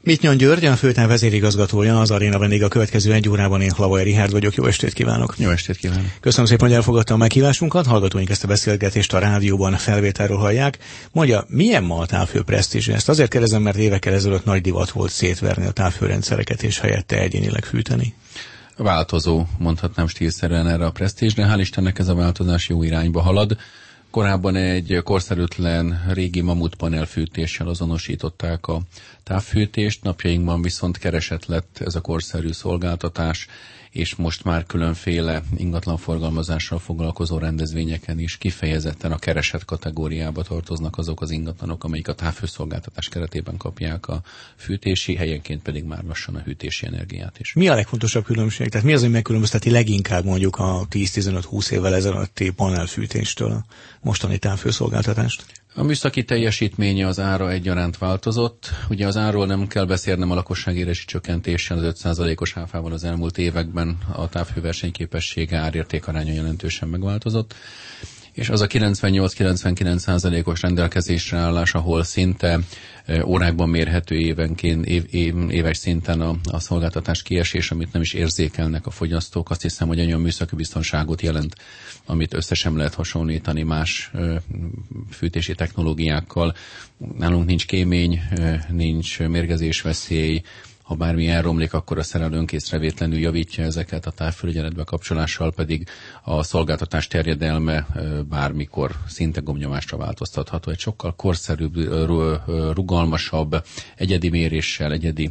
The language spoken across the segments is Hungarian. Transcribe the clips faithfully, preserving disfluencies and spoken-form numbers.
Mitnyán György, a Föltán vezérigazgatója, az Aréna vendég a következő egy órában. Én Hlavai Richárd vagyok, jó estét kívánok! Jó estét kívánok! Köszönöm szépen, hogy elfogadta a meghívásunkat, hallgatóink ezt a beszélgetést a rádióban felvételről hallják. Mondja, milyen ma a távhő presztízse? Ezt azért kérdezem, mert évekkel ezelőtt nagy divat volt szétverni a távhőrendszereket és helyette egyénileg fűteni. Változó, mondhatnám stílszerűen erre a presztízsre. Hál' Istennek ez a változás jó irányba halad. Korábban egy korszerűtlen régi mamutpanelfűtéssel azonosították a távfűtést, napjainkban viszont keresett lett ez a korszerű szolgáltatás, és most már különféle ingatlanforgalmazással foglalkozó rendezvényeken is kifejezetten a keresett kategóriába tartoznak azok az ingatlanok, amelyik a távhőszolgáltatás keretében kapják a fűtési, helyenként pedig már lassan a hűtési energiát is. Mi a legfontosabb különbség? Tehát mi az, ami megkülönbözteti leginkább mondjuk a tíz-tizenöt-húsz évvel ezelőtti panelfűtéstől a mostani távhőszolgáltatást? A műszaki teljesítménye, az ára egyaránt változott. Ugye az árról nem kell beszélnem, a lakosságérési csökkentéssel, az öt százalékos áfával az elmúlt években a távhő versenyképessége, árértékaránya jelentősen megváltozott. És az a kilencvennyolc-kilencvenkilenc százalékos rendelkezésre állás, ahol szinte órákban mérhető évenként, év, év, éves szinten a, a szolgáltatás kiesés, amit nem is érzékelnek a fogyasztók, azt hiszem, hogy olyan műszaki biztonságot jelent, amit össze sem lehet hasonlítani más ö, fűtési technológiákkal. Nálunk nincs kémény, ö, nincs mérgezésveszély. Ha bármi elromlik, akkor a szerelőnk észrevétlenül javítja ezeket, a távfelügyeletbe kapcsolással pedig a szolgáltatás terjedelme bármikor szinte gomnyomásra változtatható. Egy sokkal korszerűbb, rugalmasabb, egyedi méréssel, egyedi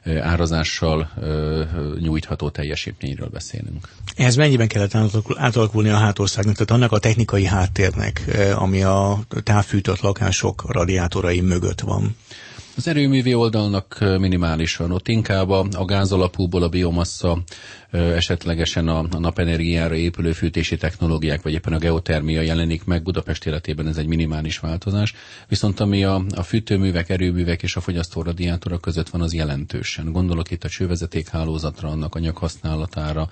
árazással nyújtható teljesítményről beszélünk. Ehhez mennyiben kellett átalakulni a hátországnak, tehát annak a technikai háttérnek, ami a távfűtött lakások radiátorai mögött van? Az erőművi oldalnak minimálisan, ott inkább a, a gáz alapúból a biomassa, esetlegesen a, a napenergiára épülő fűtési technológiák, vagy éppen a geotermia jelenik meg. Budapest életében ez egy minimális változás, viszont ami a, a fűtőművek, erőművek és a fogyasztó radiátorok között van, az jelentősen. Gondolok itt a csővezetékhálózatra, annak anyaghasználatára,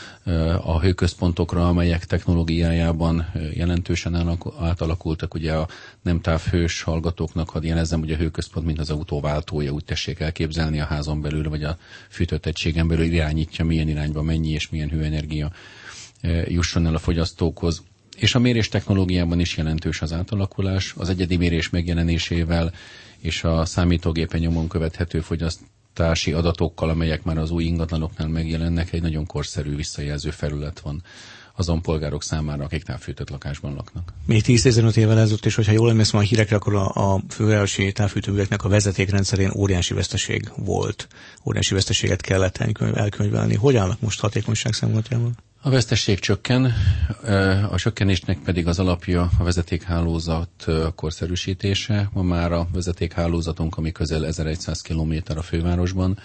a hőközpontokra, amelyek technológiájában jelentősen átalakultak. Ugye a nem távhős hallgatóknak hadd jelezzem, hogy a hőközpont mint az autóváltója, úgy tessék elképzelni, a házon belül, vagy a fűtött egységen belül irányítja, milyen irányba mennyi és milyen hőenergia jusson el a fogyasztókhoz. És a mérés technológiában is jelentős az átalakulás. Az egyedi mérés megjelenésével és a számítógépen nyomon követhető fogyasztás adatokkal, amelyek már az új ingatlanoknál megjelennek, egy nagyon korszerű visszajelző felület van azon polgárok számára, akik távfűtött lakásban laknak. Még tíz-tizenöt évvel ezelőtt is, hogyha jól emlékszem a hírekre, akkor a, a fővárosi távfűtőműveknek a vezetékrendszerén óriási veszteség volt. Óriási veszteséget kellett elkönyvelni. Hogy állnak most hatékonyság szempontjából? A vesztesség csökken, a csökkenésnek pedig az alapja a vezetékhálózat korszerűsítése. Ma már a vezetékhálózatunk, ami közel ezerszáz kilométer a fővárosban,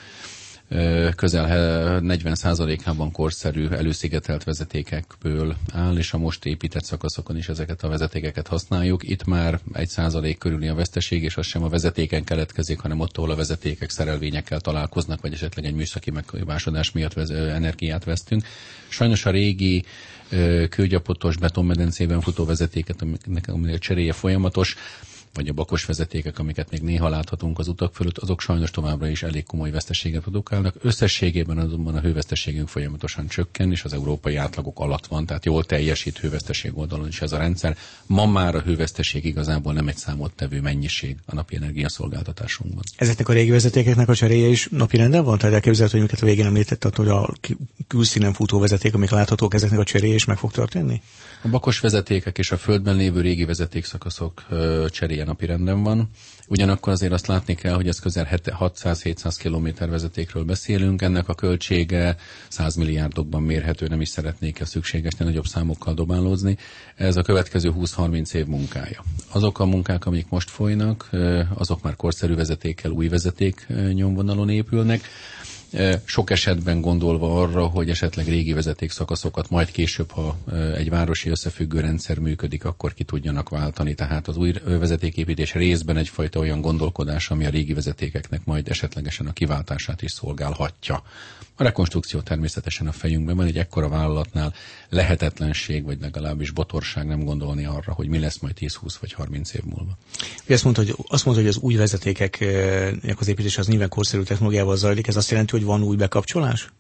közel negyven százalékában korszerű előszigetelt vezetékekből áll, és a most épített szakaszokon is ezeket a vezetékeket használjuk. Itt már egy százalék körüli a veszteség, és az sem a vezetéken keletkezik, hanem ott, ahol a vezetékek szerelvényekkel találkoznak, vagy esetleg egy műszaki megvásodás miatt vez, energiát vesztünk. Sajnos a régi kőgyapotos betonmedencében futó vezetéket, aminek a cseréje folyamatos, vagy a bakos vezetékek, amiket még néha láthatunk az utak fölött, azok sajnos továbbra is elég komoly veszteséget produkálnak. Összességében azonban a hőveszteségünk folyamatosan csökken, és az európai átlagok alatt van, tehát jól teljesít hőveszteség oldalon is ez a rendszer. Ma már a hőveszteség igazából nem egy számottevő mennyiség a napi energiaszolgáltatásunkban. Ezeknek a régi vezetékeknek a cseréje is napi renden van? Tehát elképzelhető, hogy amiket a végén említett, hogy a külszínen futó vezeték, amik láthatók, ezeknek a cseréje is meg fog történni? A bakos vezetékek és a földben lévő régi vezetékszakaszok cseréje napirenden van. Ugyanakkor azért azt látni kell, hogy ez közel hatszáz-hétszáz kilométer vezetékről beszélünk. Ennek a költsége száz milliárdokban mérhető, nem is szeretnék a szükségesnél nagyobb számokkal dobálózni. Ez a következő húsz-harminc év munkája. Azok a munkák, amik most folynak, azok már korszerű vezetékkel, új vezeték nyomvonalon épülnek. Sok esetben gondolva arra, hogy esetleg régi vezetékszakaszokat majd később, ha egy városi összefüggő rendszer működik, akkor ki tudjanak váltani. Tehát az új vezetéképítés részben egyfajta olyan gondolkodás, ami a régi vezetékeknek majd esetlegesen a kiváltását is szolgálhatja. A rekonstrukció természetesen a fejünkben van, egy ekkora vállalatnál lehetetlenség, vagy legalábbis botorság nem gondolni arra, hogy mi lesz majd tíz, húsz vagy harminc év múlva. Azt mondta, hogy, azt mondta, hogy az új vezetékeknek az építése az nyilván korszerű technológiával zajlik. Ez azt jelenti, hogy van új bekapcsolás?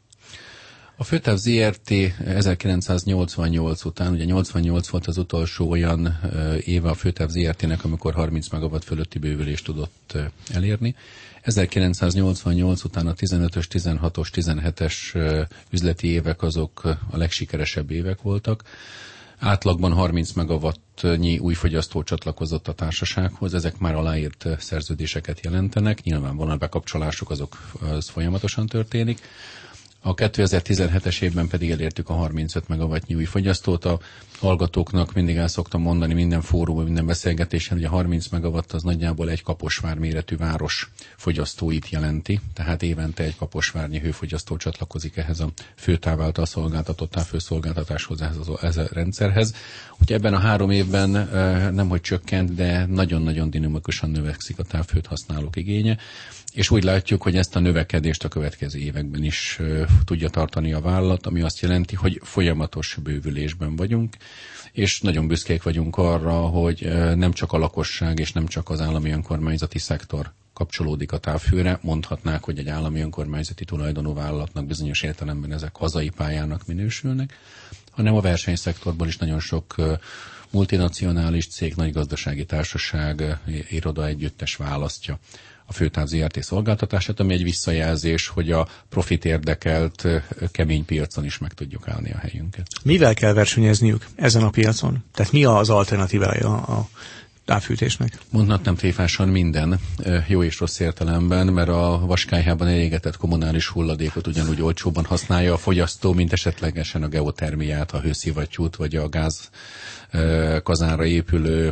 A Főtáv zé er té ezerkilencszáznyolcvannyolc után, ugye nyolcvannyolc volt az utolsó olyan éve a Főtáv zé er té-nek, amikor harminc megawatt fölötti bővülést tudott elérni. ezerkilencszáznyolcvannyolc után a tizenötös, tizenhatos, tizenhetes üzleti évek azok a legsikeresebb évek voltak. Átlagban harminc megawattnyi új fogyasztó csatlakozott a társasághoz, ezek már aláírt szerződéseket jelentenek, nyilvánvalóan a bekapcsolások azok az folyamatosan történik. A kétezer-tizenhetes évben pedig elértük a harmincöt megawattnyi új fogyasztót. A hallgatóknak mindig el szoktam mondani minden fórumon, minden beszélgetésen, hogy a harminc megawatt az nagyjából egy Kaposvár méretű város fogyasztóit jelenti, tehát évente egy kaposvárnyi hőfogyasztó csatlakozik ehhez a Főtáv által szolgáltatott távhőszolgáltatáshoz, ehhez a, ehhez a rendszerhez. Úgyhogy ebben a három évben nemhogy csökkent, de nagyon-nagyon dinamikusan növekszik a távhőt használók igénye, és úgy látjuk, hogy ezt a növekedést a következő években is uh, tudja tartani a vállalat, ami azt jelenti, hogy folyamatos bővülésben vagyunk, és nagyon büszkék vagyunk arra, hogy uh, nem csak a lakosság és nem csak az állami önkormányzati szektor kapcsolódik a távhőre, mondhatnák, hogy egy állami önkormányzati tulajdonú vállalatnak bizonyos értelemben ezek hazai pályának minősülnek, hanem a versenyszektorból is nagyon sok uh, multinacionális cég, nagy gazdasági társaság, uh, iroda együttes választja a Főtáv zé er té szolgáltatását, ami egy visszajelzés, hogy a profit érdekelt kemény piacon is meg tudjuk állni a helyünket. Mivel kell versenyezniük ezen a piacon? Tehát mi az alternatívája a távfűtésnek? Mondhatnám tréfásan minden, jó és rossz értelemben, mert a vaskályhában elégetett kommunális hulladékot ugyanúgy olcsóban használja a fogyasztó, mint esetlegesen a geotermiát, a hőszivattyút, vagy a gáz kazánra épülő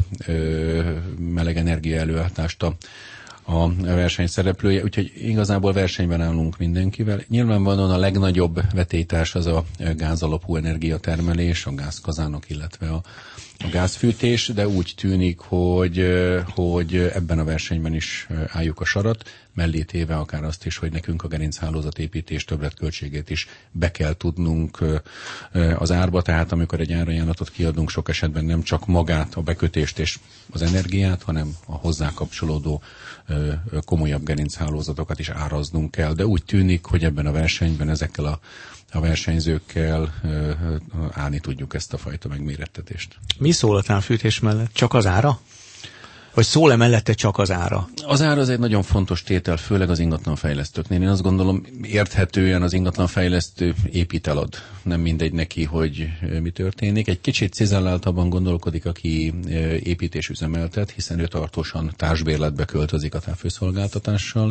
melegenergia előállítást a a verseny szereplője, úgyhogy igazából versenyben állunk mindenkivel. Nyilvánvalóan a legnagyobb vetélytárs az a gázalapú energiatermelés, a gázkazánok, illetve a, a gázfűtés, de úgy tűnik, hogy, hogy ebben a versenyben is álljuk a sarat, mellé téve akár azt is, hogy nekünk a gerinchálózatépítés többletköltségét is be kell tudnunk az árba, tehát amikor egy árajánlatot kiadunk, sok esetben nem csak magát, a bekötést és az energiát, hanem a hozzá kapcsolódó komolyabb gerinchálózatokat is áraznunk kell, de úgy tűnik, hogy ebben a versenyben ezekkel a, a versenyzőkkel állni tudjuk ezt a fajta megmérettetést. Mi szól a távfűtés mellett? Csak az ára? Vagy szól-e mellette csak az ára? Az ára az egy nagyon fontos tétel, főleg az ingatlanfejlesztőknél. Én azt gondolom, érthetően az ingatlanfejlesztő épít elad. Nem mindegy neki, hogy mi történik. Egy kicsit cizelláltabban gondolkodik, aki építés üzemeltet, hiszen ő tartósan társbérletbe költözik a távfőszolgáltatással.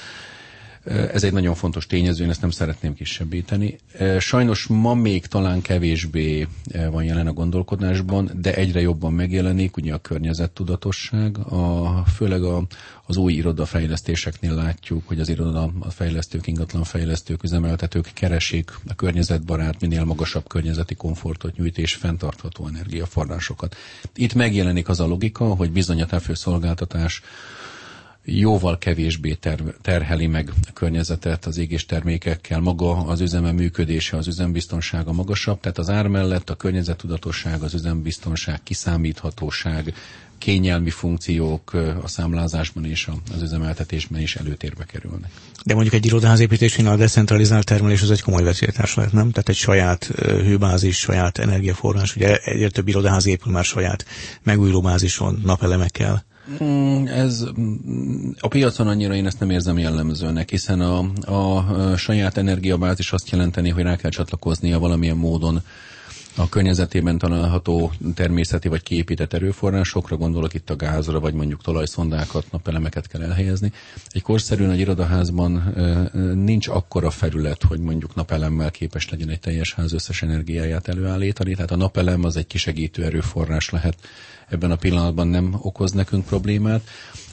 Ez egy nagyon fontos tényező, én ezt nem szeretném kisebbíteni. Sajnos ma még talán kevésbé van jelen a gondolkodásban, de egyre jobban megjelenik ugye a környezettudatosság. A, főleg a, az új irodafejlesztéseknél látjuk, hogy az irodafejlesztők, ingatlanfejlesztők, üzemeltetők keresik a környezetbarát, minél magasabb környezeti komfortot nyújt és fenntartható energiaforrásokat. Itt megjelenik az a logika, hogy bizony a távhőszolgáltatás jóval kevésbé ter- terheli meg a környezetet az égéstermékekkel, maga az üzeme működése, az üzembiztonsága magasabb, tehát az ár mellett a környezettudatosság, az üzembiztonság, kiszámíthatóság, kényelmi funkciók a számlázásban és az üzemeltetésben is előtérbe kerülnek. De mondjuk egy irodaházépítésnél a decentralizált termelés az egy komoly veszélytárs lehet, nem? Tehát egy saját hőbázis, saját energiaforrás, ugye egyre több irodaház épül már saját megújuló bázison, napelemekkel. Ez a piacon annyira én ezt nem érzem jellemzőnek, hiszen a, a saját energiabázis azt jelenteni, hogy rá kell csatlakoznia valamilyen módon a környezetében található természeti vagy kiépített erőforrásokra, gondolok itt a gázra, vagy mondjuk talajszondákat, napelemeket kell elhelyezni. Egy korszerű nagy irodaházban nincs akkora felület, hogy mondjuk napelemmel képes legyen egy teljes ház összes energiáját előállítani, tehát a napelem az egy kisegítő erőforrás lehet, ebben a pillanatban nem okoz nekünk problémát.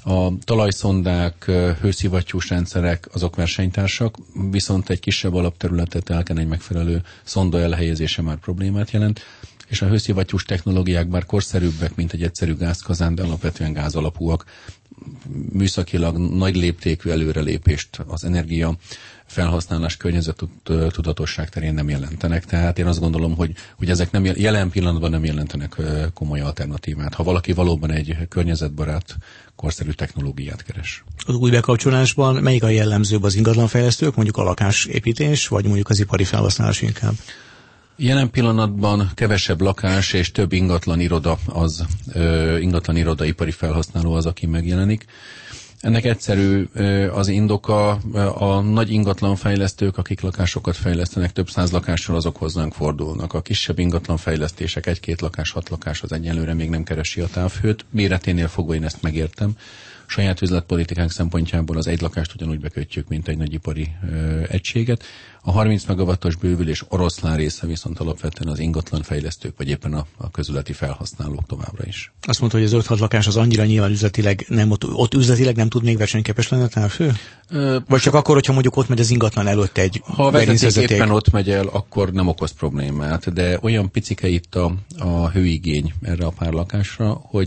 A talajszondák, hőszivattyús rendszerek, azok versenytársak, viszont egy kisebb alapterületet elken egy megfelelő szonda elhelyezése már problémát jelent, és a hőszivattyús technológiák bár korszerűbbek, mint egy egyszerű gázkazán, de alapvetően gáz alapúak. Műszakilag nagy léptékű előrelépést az energia felhasználás, környezet tudatosság terén nem jelentenek. Tehát én azt gondolom, hogy, hogy ezek nem jelen pillanatban nem jelentenek komoly alternatívát. Ha valaki valóban egy környezetbarát, korszerű technológiát keres. Az új bekapcsolásban melyik a jellemzőbb, az ingatlanfejlesztők, mondjuk a lakásépítés, vagy mondjuk az ipari felhasználás inkább? Jelen pillanatban kevesebb lakás és több ingatlan iroda az, ö, ingatlan iroda ipari felhasználó az, aki megjelenik. Ennek egyszerű az indoka, a nagy ingatlanfejlesztők, akik lakásokat fejlesztenek, több száz lakással, azok hozzánk fordulnak. A kisebb ingatlanfejlesztések, egy-két lakás, hat lakás az egyenlőre még nem keresi a távhőt. Méreténél fogva én ezt megértem. Saját üzletpolitikánk szempontjából az egy lakást ugyanúgy bekötjük, mint egy nagyipari ö, egységet. A harminc megawattos bővülés oroszlán része viszont alapvetően az ingatlanfejlesztők, vagy éppen a, a közületi felhasználók továbbra is. Azt mondta, hogy az öt-hat lakás az annyira nyilván üzletileg nem, ott, ott üzletileg nem tud még versenyképes lenni a távhő? Ö, vagy csak akkor, hogyha mondjuk ott megy az ingatlan előtt egy ha a vezeték éppen ott megy el, akkor nem okoz problémát, de olyan picike itt a, a hőigény erre a pár lakásra, hogy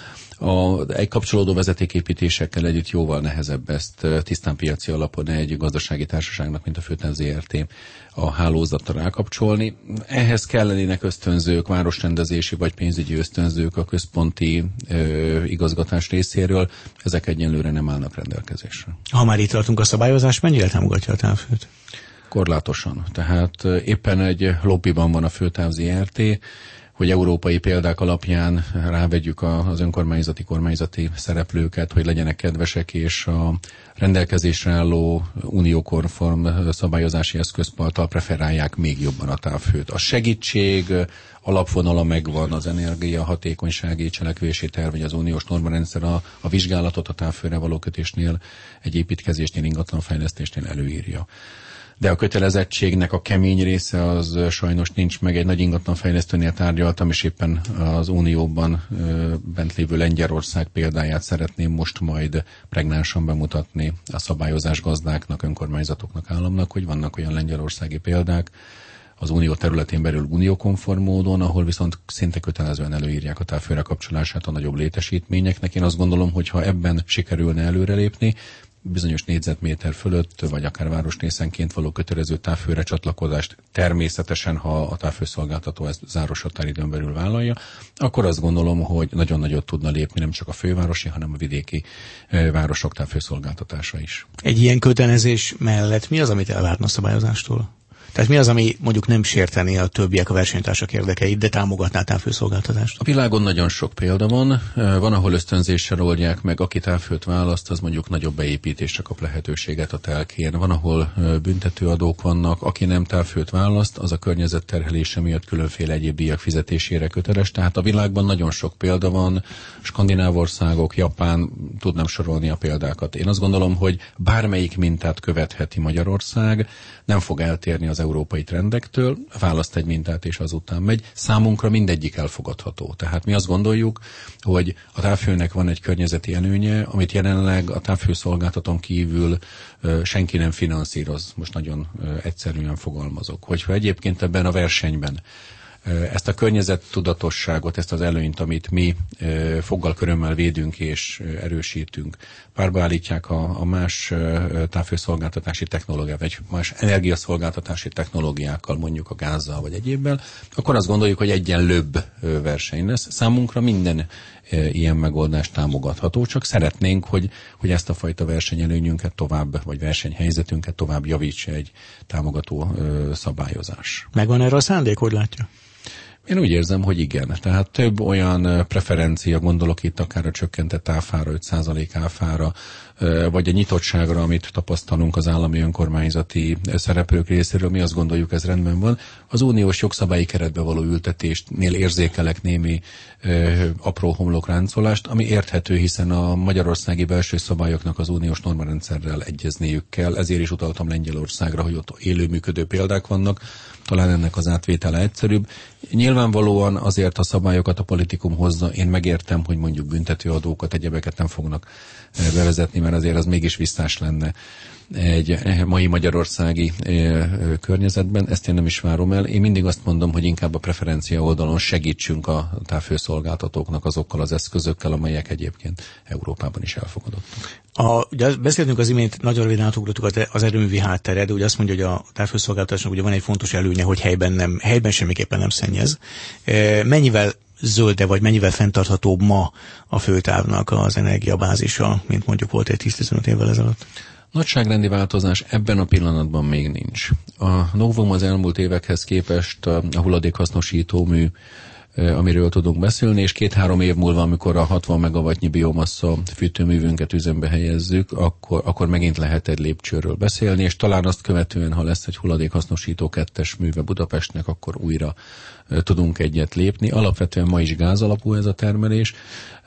A, egy kapcsolódó vezetéképítésekkel együtt jóval nehezebb ezt tisztán piaci alapon egy gazdasági társaságnak, mint a Főtáv zé er té a hálózatra rákapcsolni. Ehhez kellenének ösztönzők, városrendezési vagy pénzügyi ösztönzők a központi ö, igazgatás részéről. Ezek egyenlőre nem állnak rendelkezésre. Ha már itt tartunk, a szabályozás mennyire támogatja a távhőt? Korlátosan. Tehát éppen egy lobbyban van a Főtáv zé er té, hogy európai példák alapján rávegyük az önkormányzati, kormányzati szereplőket, hogy legyenek kedvesek, és a rendelkezésre álló uniókonform szabályozási eszközparttal preferálják még jobban a távhőt. A segítség alapvonala megvan, az energiahatékonysági cselekvési terv, vagy az uniós normarendszer a, a vizsgálatot a távhőre való kötésnél, egy építkezésnél, ingatlanfejlesztésnél előírja. De a kötelezettségnek a kemény része az sajnos nincs meg. Egy nagy ingatlanfejlesztőnél tárgyaltam, és éppen az Unióban bent lévő Lengyelország példáját szeretném most majd pregnánsan bemutatni a szabályozás gazdáknak, önkormányzatoknak, államnak, hogy vannak olyan lengyelországi példák az unió területén belül uniókonform módon, ahol viszont szinte kötelezően előírják a távhőre kapcsolását a nagyobb létesítményeknek. Én azt gondolom, hogy ha ebben sikerülne előrelépni, bizonyos négyzetméter fölött, vagy akár városrészenként való kötelező távhőre csatlakozást természetesen, ha a távhőszolgáltató ezt záros határidőn belül vállalja, akkor azt gondolom, hogy nagyon nagyot tudna lépni nem csak a fővárosi, hanem a vidéki városok távhőszolgáltatása is. Egy ilyen kötelezés mellett mi az, amit elvárna a szabályozástól? Tehát mi az, ami mondjuk nem sértené a többiek a versenytársak érdekeit, de támogatná a távhőszolgáltatást? A világon nagyon sok példa van. Van, ahol ösztönzéssel oldják meg, aki távhőt választ, az mondjuk nagyobb beépítésre kap lehetőséget a telkén. Van, ahol büntetőadók vannak, aki nem távhőt választ, az a környezet terhelése miatt különféle egyéb díjak fizetésére köteles. Tehát a világban nagyon sok példa van, skandináv országok, Japán, tudnám sorolni a példákat. Én azt gondolom, hogy bármelyik mintát követheti Magyarország, nem fog eltérni az európai trendektől, választ egy mintát és azután megy. Számunkra mindegyik elfogadható. Tehát mi azt gondoljuk, hogy a távhőnek van egy környezeti előnye, amit jelenleg a távhőszolgáltatón kívül ö, senki nem finanszíroz. Most nagyon ö, egyszerűen fogalmazok. Hogyha egyébként ebben a versenyben ezt a környezettudatosságot, ezt az előnyt, amit mi foggal körömmel védünk és erősítünk, párba állítják a, a más távhőszolgáltatási technológiával, vagy más energiaszolgáltatási technológiákkal, mondjuk a gázzal vagy egyébbel, akkor azt gondoljuk, hogy egyenlőbb verseny lesz. Számunkra minden ilyen megoldás támogatható, csak szeretnénk, hogy, hogy ezt a fajta versenyelőnyünket tovább, vagy versenyhelyzetünket tovább javítsa egy támogató szabályozás. Megvan erre a szándék, hogy látja? Én úgy érzem, hogy igen. Tehát több olyan preferencia, gondolok itt akár a csökkentett áfára, öt százalék áfára, vagy a nyitottságra, amit tapasztalunk az állami önkormányzati szereplők részéről, mi azt gondoljuk, ez rendben van. Az uniós jogszabályi keretbe való ültetésnél érzékelek némi ö, apró homlokráncolást, ami érthető, hiszen a magyarországi belső szabályoknak az uniós normarendszerrel egyezniük kell. Ezért is utaltam Lengyelországra, hogy ott élő működő példák vannak, talán ennek az átvétele egyszerűbb. Nyilvánvalóan azért a szabályokat a politikum hozza, én megértem, hogy mondjuk büntetőadókat, egyebeket nem fognak bevezetni, mert azért az mégis visszás lenne egy mai magyarországi környezetben, ezt én nem is várom el. Én mindig azt mondom, hogy inkább a preferencia oldalon segítsünk a távfőszolgáltatóknak azokkal az eszközökkel, amelyek egyébként Európában is elfogadottak. A, ugye beszéltünk az imént, nagyon röviden átugrottuk az erőművi háttere, de ugye azt mondja, hogy a távfőszolgáltatásnak ugye van egy fontos előnye, hogy helyben, nem, helyben semmiképpen nem szennyez. Mennyivel zölde, vagy mennyivel fenntarthatóbb ma a főtávnak az energiabázisa, mint mondjuk volt egy tíz-tizenöt évvel ezelőtt? Nagyságrendi változás ebben a pillanatban még nincs. A Novum az elmúlt évekhez képest a hulladékhasznosító mű, amiről tudunk beszélni, és két-három év múlva, amikor a hatvan megawattnyi biomassa fűtőművünket üzembe helyezzük, akkor, akkor megint lehet egy lépcsőről beszélni, és talán azt követően, ha lesz egy hulladékhasznosító kettes műve Budapestnek, akkor újra tudunk egyet lépni. Alapvetően ma is gáz alapú ez a termelés.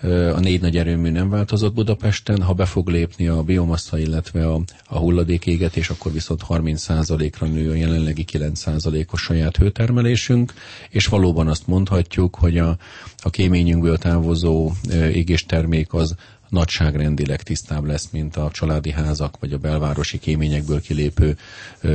A négy nagy erőmű nem változott Budapesten. Ha be fog lépni a biomassa, illetve a, a hulladékégetés, akkor viszont harminc százalékra nő a jelenlegi kilenc százalékos saját hőtermelésünk, és valóban azt mondhatjuk, hogy a, a kéményünkből távozó égéstermék az nagyságrendileg tisztább lesz, mint a családi házak, vagy a belvárosi kéményekből kilépő ö,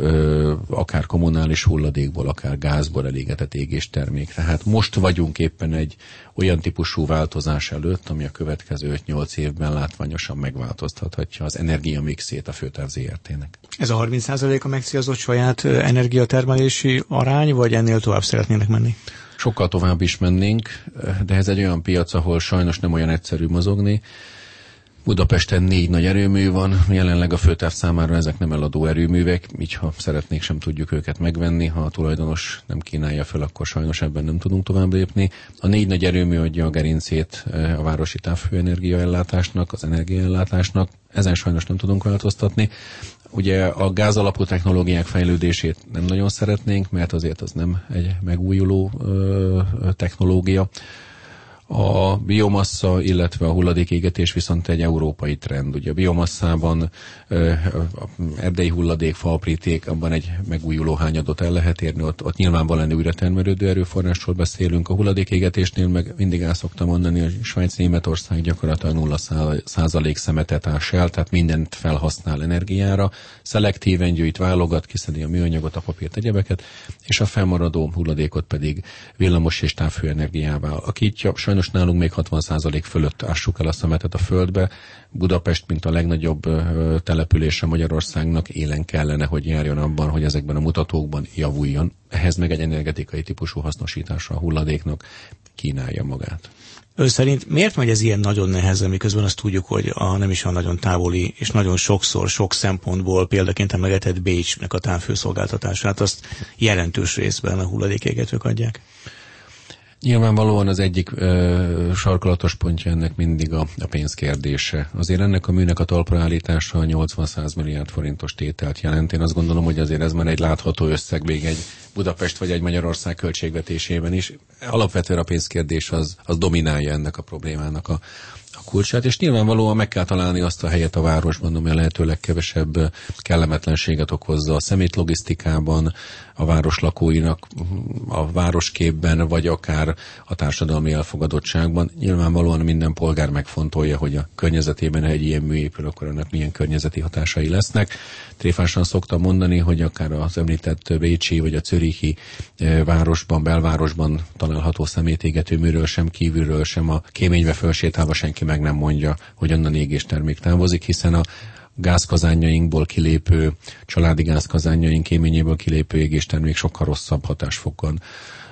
ö, akár kommunális hulladékból, akár gázból elégetett égéstermék. Tehát most vagyunk éppen egy olyan típusú változás előtt, ami a következő öt-nyolc évben látványosan megváltoztathatja az energiamixét a Főtáv zé er té-nek. Ez a harminc százalék a megcélzott saját energiatermelési arány, vagy ennél tovább szeretnének menni? Sokkal tovább is mennénk, de ez egy olyan piac, ahol sajnos nem olyan egyszerű mozogni. Budapesten négy nagy erőmű van, jelenleg a Főtáv számára ezek nem eladó erőművek, így ha szeretnék, sem tudjuk őket megvenni, ha a tulajdonos nem kínálja fel, akkor sajnos ebben nem tudunk tovább lépni. A négy nagy erőmű adja a gerincét a városi távhőenergiaellátásnak, az energiaellátásnak, ezen sajnos nem tudunk változtatni. Ugye a gázalapú technológiák fejlődését nem nagyon szeretnénk, mert azért az nem egy megújuló ö, technológia. A biomassa, illetve a hulladékégetés viszont egy európai trend. Ugye a biomasszában ö, erdei hulladék, faapríték, abban egy megújuló hányadot el lehet érni, ott, ott nyilvánvalóan újra termelődő erőforrásról beszélünk. A hulladékégetésnél meg mindig el szoktam mondani, hogy Svájc, Németország gyakorlatilag nulla százalék szemetet ás el, tehát mindent felhasznál energiára, szelektíven gyűjt, válogat, kiszedi a műanyagot, a papírt, egyebeket, és a felmaradó hulladékot pedig villamos és távhőenergiával. Aki sajnos nálunk még hatvan százalék fölött ássuk el a szemetet a földbe. Budapest, mint a legnagyobb ö, települése Magyarországnak, élen kellene, hogy járjon abban, hogy ezekben a mutatókban javuljon. Ehhez meg egy energetikai típusú hasznosítása a hulladéknak kínálja magát. Ön szerint miért megy ez ilyen nagyon nehezen, miközben azt tudjuk, hogy a nem is olyan nagyon távoli, és nagyon sokszor, sok szempontból példaként emlegetett Bécsnek a távfőszolgáltatását, azt jelentős részben a hulladékégetők adják? Nyilvánvalóan az egyik ö, sarkalatos pontja ennek mindig a, a pénz kérdése. Azért ennek a műnek a talpraállítása nyolcvan-száz milliárd forintos tételt jelent. Én azt gondolom, hogy azért ez már egy látható összeg még egy Budapest vagy egy Magyarország költségvetésében is. Alapvetően a pénzkérdés az, az dominálja ennek a problémának a, a kulcsát, és nyilvánvalóan meg kell találni azt a helyet a városban, ami a lehető legkevesebb kellemetlenséget okozza a szemétlogisztikában, a város lakóinak a városképben, vagy akár a társadalmi elfogadottságban. Nyilvánvalóan minden polgár megfontolja, hogy a környezetében, ha egy ilyen mű épül, akkor ennek milyen környezeti hatásai lesznek. Tréfásan szoktam mondani, hogy akár az említett bécsi vagy a zürichi városban, belvárosban található szemétégető műről sem kívülről, sem a kéménybe fölsétálva senki meg nem mondja, hogy onnan égéstermék távozik, hiszen a gázkazánjainkból kilépő, családi gázkazánjaink kéményéből kilépő égéstermék sokkal rosszabb hatásfokon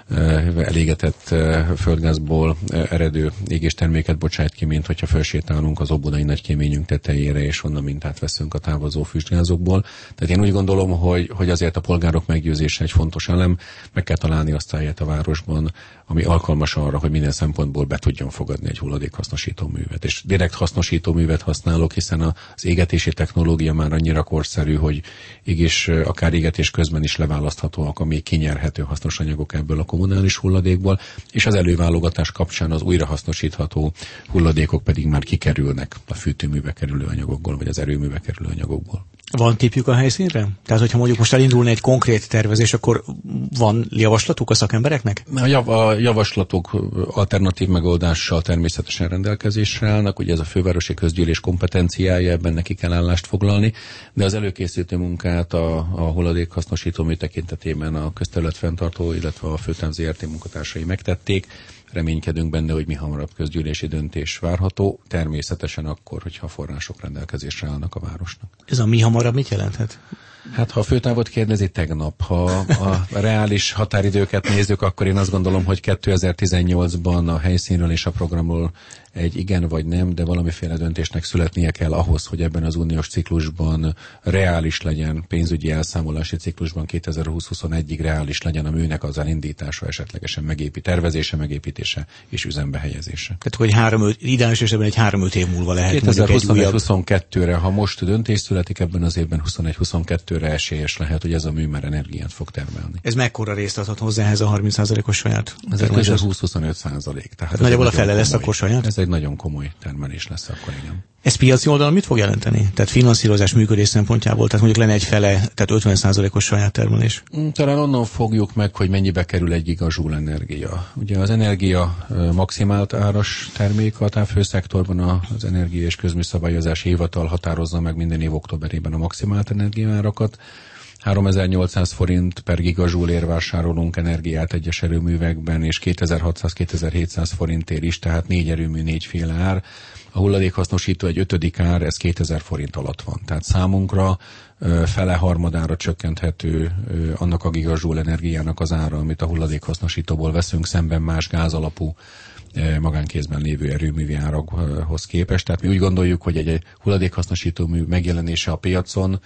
elégetett földgázból eredő égésterméket bocsájt ki, mint hogyha felsétálunk az Óbudai nagykéményünk tetejére, és onnan mintát veszünk a távozó füstgázokból. Tehát én úgy gondolom, hogy, hogy azért a polgárok meggyőzése egy fontos elem, meg kell találni azt a helyet a városban, ami alkalmas arra, hogy minden szempontból be tudjon fogadni egy hulladékhasznosító művet. És direkt hasznosító művet használok, hiszen az égetési technológia már annyira korszerű, hogy égés, akár égetés közben is leválaszthatóak a még kinyerhető hasznos anyagok ebből a kommunális hulladékból, és az előválogatás kapcsán az újrahasznosítható hulladékok pedig már kikerülnek a fűtőműbe kerülő anyagokból, vagy az erőműbe kerülő anyagokból. Van képjük a helyszínre? Tehát, hogyha mondjuk most elindulna egy konkrét tervezés, akkor van javaslatuk a szakembereknek? A, jav- a javaslatok alternatív megoldással természetesen rendelkezésre állnak, ugye ez a fővárosi közgyűlés kompetenciája, ebben neki kell állást foglalni, de az előkészítő munkát a, a hulladékhasznosító mű tekintetében a közterületfenntartó, illetve a Főtáv zé er té munkatársai megtették. Reménykedünk benne, hogy mi hamarabb közgyűlési döntés várható, természetesen akkor, hogyha a források rendelkezésre állnak a városnak. Ez a mi hamarabb mit jelenthet? Hát, ha a főtávot kérdezi, tegnap. Ha a reális határidőket nézzük, akkor én azt gondolom, hogy kétezer-tizennyolcban a helyszínről és a programról egy igen vagy nem, de valamiféle döntésnek születnie kell ahhoz, hogy ebben az uniós ciklusban reális legyen, pénzügyi elszámolási ciklusban kétezer-húsz-huszonegyig reális legyen a műnek az elindítása, esetlegesen megépít, tervezése, megépítése és üzembe helyezése. Tehát, hogy három, ideális esetben egy három-öt év múlva lehet kétezer-huszonegy-huszonkettőre, ha most döntés születik ebben az évben, huszonegy-huszonkettőre esélyes lehet, hogy ez a mű már energiát fog termelni. Ez mekkora részt adhat hozzá ehhez a harminc százalékos saját? Ez egy közel húsz-huszonöt százalék. Tehát hát nagyjából a fele lesz akkor saját? Ez egy nagyon komoly termelés lesz akkor, igen. Ez piaci oldalon mit fog jelenteni? Tehát finanszírozás működés szempontjából, tehát mondjuk lenne egy fele, tehát ötven százalékos saját termelés? Talán onnan fogjuk meg, hogy mennyibe kerül egy gigajoule energia. Ugye az energia maximált áras termék a távhőszektorban, az Energia és Közműszabályozási Hivatal határozza meg minden év októberében a maximált energiaárakat. háromezer-nyolcszáz forint per gigajoule-ért vásárolunk energiát egyes erőművekben, és kétezer-hatszáz-kétezer-hétszáz forintért is, tehát négy erőmű, négyféle ár. A hulladékhasznosító egy ötödik ár, ez kétezer forint alatt van. Tehát számunkra fele harmadára csökkenthető annak a gigajoule energiának az ára, amit a hulladékhasznosítóból veszünk, szemben más gázalapú magánkézben lévő erőművi árakhoz képest. Tehát mi úgy gondoljuk, hogy egy hulladékhasznosító mű megjelenése a piacon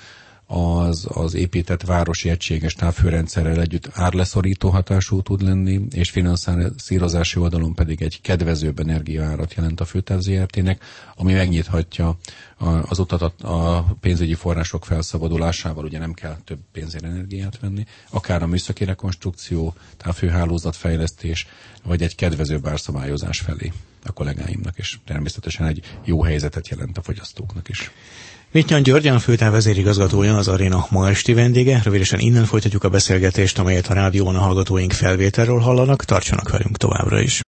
az, az épített városi egységes távhőrendszerrel együtt árleszorító hatású tud lenni, és finanszírozási oldalon pedig egy kedvezőbb energiaárat jelent a Főtáv zé er té-nek, ami megnyithatja az utat a pénzügyi források felszabadulásával, ugye nem kell több pénzért energiát venni, akár a műszaki rekonstrukció, távhőhálózatfejlesztés, vagy egy kedvezőbb árszabályozás felé a kollégáimnak, és természetesen egy jó helyzetet jelent a fogyasztóknak is. Vittyan György, a Főtáv vezérigazgatója, az aréna ma esti vendége. Rövidesen innen folytatjuk a beszélgetést, amelyet a rádióban a hallgatóink felvételről hallanak. Tartsanak velünk továbbra is.